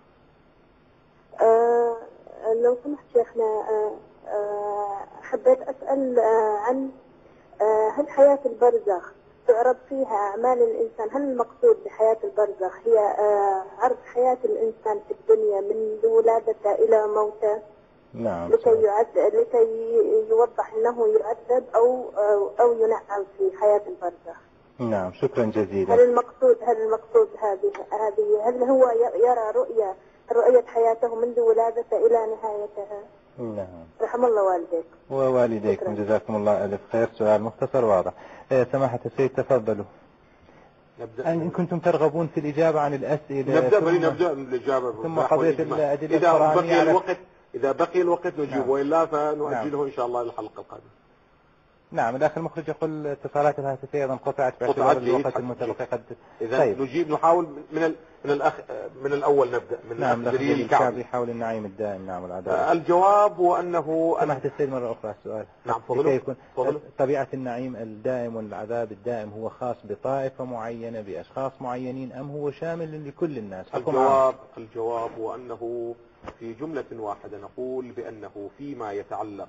أه لو سمحت شيخنا أه أه حبيت أسأل أه عن أه هل حياة البرزخ تعرض فيها أعمال الإنسان؟ هل المقصود بحياة البرزخ هي أه عرض حياة الإنسان في الدنيا من ولادته إلى موته؟ نعم. لكي يعد لكي يوضح أنه يعذب أو أو, أو ينعم في حياة البرزخ. نعم شكرا جزيلا. هل المقصود هل المقصود هذه هذه هل هو يرى رؤية رؤية حياته منذ ولادته إلى نهايتها؟ نعم. رحم الله والديك. ووالديكم جزاكم الله ألف خير. سؤال مختصر واضح. سماحة السيد تفضلوا. نبدأ. إن كنتم ترغبون في الإجابة عن الأسئلة نبدأ بل نبدأ بالإجابة. ثم قضية الأدلة إذا بقي على... الوقت إذا بقي الوقت نجيب. نعم. وإلا فنؤجله. نعم. إن شاء الله للحلقة القادمة. نعم. الأخ المخرج يقول اتصالات الهاتفية أيضا قطعت باعتبار الوقت المتبقي قد. إذا طيب. نجيب نحاول من ال... من الأخ من الأول نبدأ من نعم. الأخ الأخ الكعبي. الكعبي حول النعيم الدائم. نعم. والعدالة. الجواب هو أنه سمحت السيد مرة أخرى السؤال. نعم تفضلوا. يكون تفضلوا. طبيعة النعيم الدائم والعذاب الدائم هو خاص بطائفة معينة بأشخاص معينين أم هو شامل لكل الناس؟ الجواب الجواب هو أنه في جملة واحدة نقول بأنه فيما يتعلق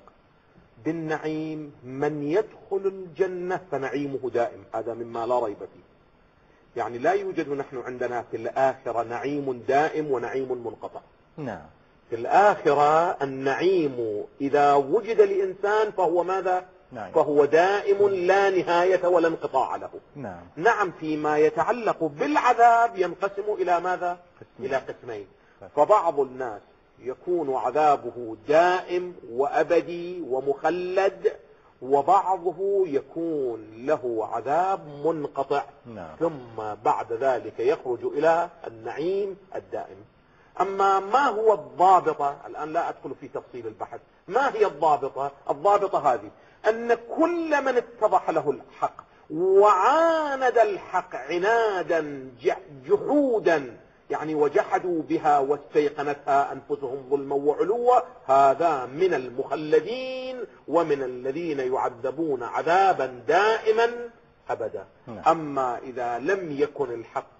بالنعيم من يدخل الجنة فنعيمه دائم، هذا مما لا ريب فيه. يعني لا يوجد نحن عندنا في الآخرة نعيم دائم ونعيم منقطع. نعم. في الآخرة النعيم إذا وجد لإنسان فهو ماذا؟ نعم. فهو دائم لا نهاية ولا انقطاع له. نعم. نعم. فيما يتعلق بالعذاب ينقسم إلى ماذا؟ قسمين. إلى قسمين. فبعض الناس يكون عذابه دائم وأبدي ومخلد، وبعضه يكون له عذاب منقطع. نعم. ثم بعد ذلك يخرج إلى النعيم الدائم. أما ما هو الضابطة الآن لا أدخل في تفصيل البحث. ما هي الضابطة؟ الضابطة هذه أن كل من اتضح له الحق وعاند الحق عنادا جحودا، يعني وجحدوا بها واستيقنتها أنفسهم ظلما وعلوا، هذا من المخلدين ومن الذين يعذبون عذابا دائما أبدا. أما إذا لم يكن الحق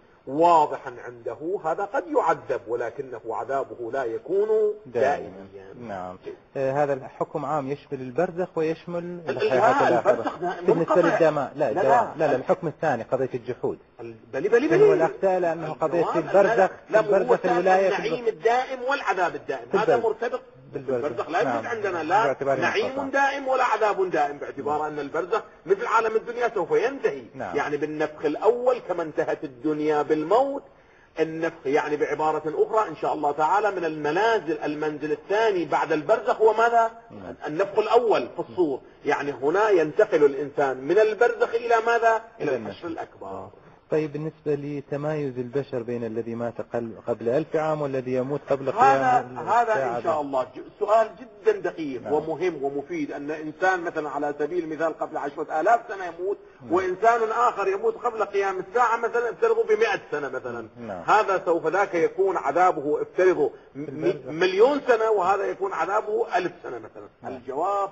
واضحا عنده هذا قد يعذب ولكنه عذابه لا يكون دائما. نعم. آه هذا الحكم عام يشمل البرزخ ويشمل الحياة الآخرة. بالنسبة للدماء لا لا, لا لا لا الحكم الثاني قضية الجحود. بلي بلي بلي هو الأخطاء لأنه قضية البرزخ. لا البرزخ الولاية النعيم الدائم والعذاب الدائم هذا مرتبط بالبرزخ. لا يوجد عندنا لا نعيم دائم ولا عذاب دائم، باعتبار أن البرزخ مثل عالم الدنيا سوف ينتهي. نعم. يعني بالنفخ الأول كما انتهت الدنيا بالموت، النفخ يعني بعبارة أخرى إن شاء الله تعالى من المنازل المنزل الثاني بعد البرزخ هو ماذا؟ نعم. النفخ الأول في الصور. يعني هنا ينتقل الإنسان من البرزخ إلى ماذا؟ إلى الحشر الأكبر. طيب بالنسبة لتمايز البشر بين الذي مات قبل ألف عام والذي يموت قبل قيام هذا هذا إن شاء الله سؤال جدا دقيق. نعم. ومهم ومفيد. أن إنسان مثلا على سبيل المثال قبل عشرة آلاف سنة يموت. نعم. وإنسان آخر يموت قبل قيام الساعة مثلا افترضوا بمئة سنة مثلا. نعم. هذا سوف ذاك يكون عذابه افترضوا مليون سنة وهذا يكون عذابه ألف سنة مثلا. نعم. الجواب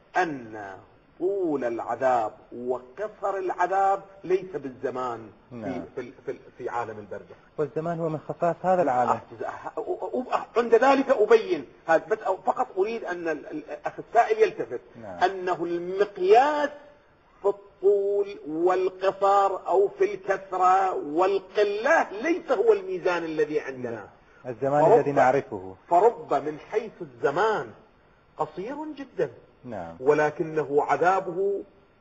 أن طول العذاب وقصر العذاب ليس بالزمان. نعم. في, في, في عالم البرزخ. والزمان هو من خصائص هذا العالم. عند ذلك أبين هذا بس فقط أريد أن الأخ السائل يلتفت. نعم. أنه المقياس في الطول والقصر أو في الكثرة والقلة ليس هو الميزان الذي عندنا. نعم. الزمان الذي نعرفه. فرب من حيث الزمان قصير جدا. نعم. ولكنه عذابه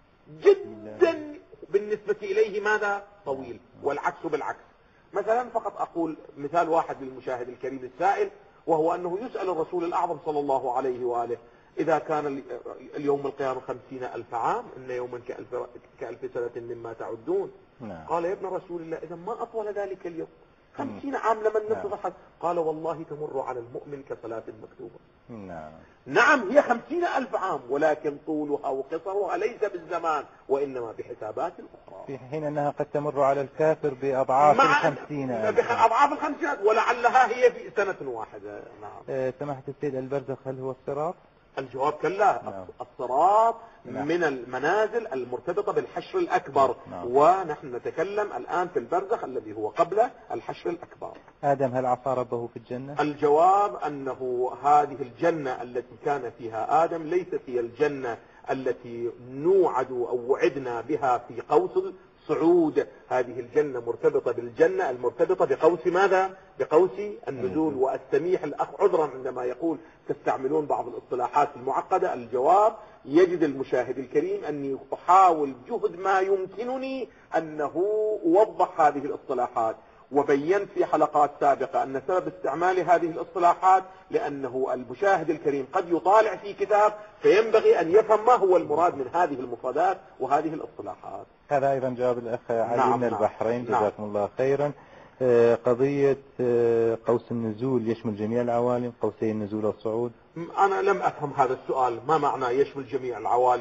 جدا بالنسبة إليه ماذا؟ طويل. والعكس بالعكس. مثلا فقط أقول مثال واحد للمشاهد الكريم السائل، وهو أنه يسأل الرسول الأعظم صلى الله عليه وآله إذا كان اليوم القيامة خمسين ألف عام إن يوما كألف, كألف سنة مما تعدون. نعم. قال يا ابن رسول الله إذا ما أطول ذلك اليوم خمسين عام لمن نصبح. قال والله تمر على المؤمن كصلاة مكتوبة. نعم. نعم هي خمسين ألف عام ولكن طولها وقصرها ليس بالزمان وإنما بحسابات أخرى، في حين أنها قد تمر على الكافر بأضعاف الخمسين بأضعاف الخمسين ولعلها هي في سنة واحدة. نعم. أه سماحة السيد البرزخ هل هو الصراط؟ الجواب كلا. نعم. الصراط نعم. من المنازل المرتبطة بالحشر الأكبر. نعم. ونحن نتكلم الآن في البرزخ الذي هو قبل الحشر الأكبر. آدم هل عصى ربه في الجنة؟ الجواب أنه هذه الجنة التي كان فيها آدم ليست هي الجنة التي نوعد أو وعدنا بها في قوس صعود. هذه الجنة مرتبطة بالجنة المرتبطة بقوس ماذا؟ بقوس النزول. وأستميح الأخ عذرا عندما يقول تستعملون بعض الاصطلاحات المعقدة. الجواب يجد المشاهد الكريم أني أحاول جهد ما يمكنني أنه أوضح هذه الاصطلاحات، وبينت في حلقات سابقة أن سبب استعمال هذه الاصطلاحات لأنه المشاهد الكريم قد يطالع في كتاب فينبغي أن يفهم ما هو المراد من هذه المفردات وهذه الاصطلاحات. هذا أيضا جواب الأخ علي نعم من البحرين. نعم. جزاكم الله خيرا. قضية قوس النزول يشمل جميع العوالم، قوسي النزول والصعود؟ أنا لم أفهم هذا السؤال، ما معنى يشمل جميع العوالم؟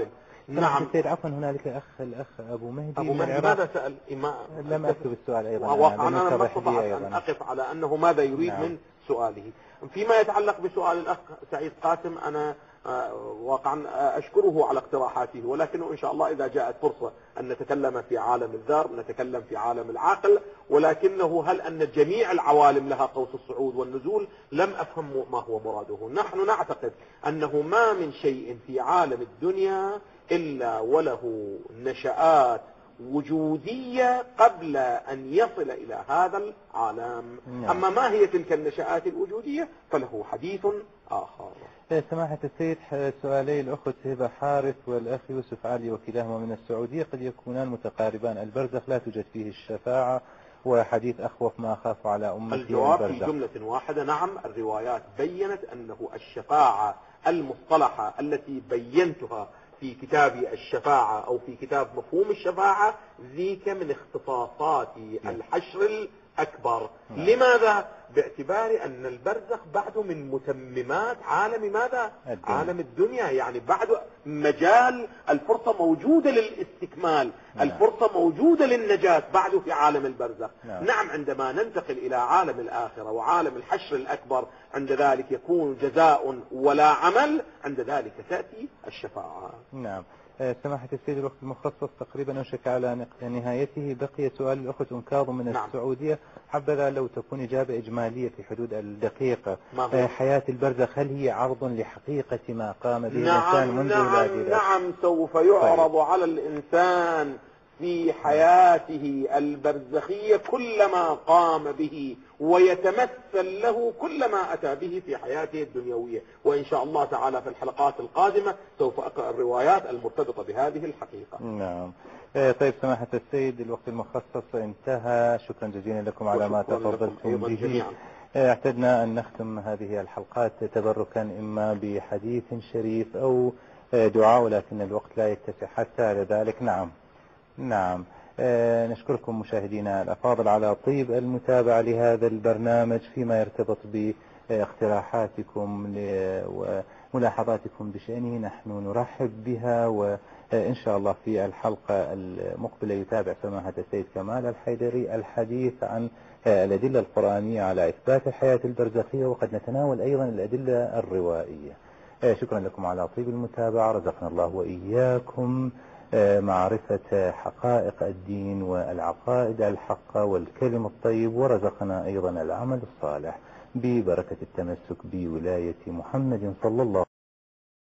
نعم. السيد عفوا هنالك أخ الأخ أبو مهدي أبو مهدي ماذا سأل؟ ما لم أكتب السؤال أيضا. واقعا أنا ما استطعت أن أقف على أنه ماذا يريد نعم. من سؤاله. فيما يتعلق بسؤال الأخ سعيد قاسم أنا واقعا أشكره على اقتراحاته، ولكنه إن شاء الله إذا جاءت فرصة أن نتكلم في عالم الذر نتكلم في عالم العقل، ولكنه هل أن جميع العوالم لها قوس الصعود والنزول لم أفهم ما هو مراده. نحن نعتقد أنه ما من شيء في عالم الدنيا إلا وله نشآت وجودية قبل أن يصل إلى هذا العالم. أما ما هي تلك النشآت الوجودية فله حديث آخر. سماحة السيد، سؤالي الأخت هبة حارث والأخ يوسف علي وكلاهما من السعودية قد يكونان متقاربان. البرزخ لا توجد فيه الشفاعة وحديث أخوف ما أخاف على أمتي. الجواب في جملة واحدة نعم، الروايات بيّنت أنه الشفاعة المصطلحة التي بيّنتها في كتاب الشفاعة أو في كتاب مفهوم الشفاعة ذيك من اختصاصات الحشر الأكبر. لماذا؟ باعتبار أن البرزخ بعده من متممات عالم ماذا؟ الدنيا. عالم الدنيا، يعني بعده مجال الفرصة موجودة للاستكمال. نعم. الفرصة موجودة للنجاة بعده في عالم البرزخ. نعم. نعم، عندما ننتقل إلى عالم الآخرة وعالم الحشر الأكبر عند ذلك يكون جزاء ولا عمل، عند ذلك تأتي الشفاعة. نعم. سماحة السيد، الوقت المخصص تقريبا نشك على نهايته. بقي سؤال الأخت أم كاظم من نعم. السعودية، حبذا لو تكون إجابة إجمالية في حدود الدقيقة. حياة البرزخ هل هي عرض لحقيقة ما قام به نعم الإنسان منذ نعم ولادته؟ نعم، سوف يعرض طيب. على الإنسان في حياته البرزخية كل ما قام به ويتمثل له كل ما أتى به في حياته الدنيوية، وإن شاء الله تعالى في الحلقات القادمة سوف أقرأ الروايات المرتبطة بهذه الحقيقة. نعم. طيب سماحة السيد، الوقت المخصص انتهى. شكرا جزيلا لكم على ما تفضلتم به. اعتدنا أن نختم هذه الحلقات تبركا إما بحديث شريف أو دعاء، ولكن الوقت لا يتسع حتى لذلك. نعم نعم. آه نشكركم مشاهدينا الأفاضل على طيب المتابعة لهذا البرنامج فيما يرتبط باقتراحاتكم وملاحظاتكم بشأنه. نحن نرحب بها، وإن شاء الله في الحلقة المقبلة يتابع سماحة السيد كمال الحيدري الحديث عن الأدلة القرآنية على إثبات الحياة البرزخية، وقد نتناول أيضا الأدلة الروائية. آه شكرا لكم على طيب المتابعة. رزقنا الله وإياكم معرفة حقائق الدين والعقائد الحقة والكلم الطيب، ورزقنا أيضا العمل الصالح ببركة التمسك بولاية محمد صلى الله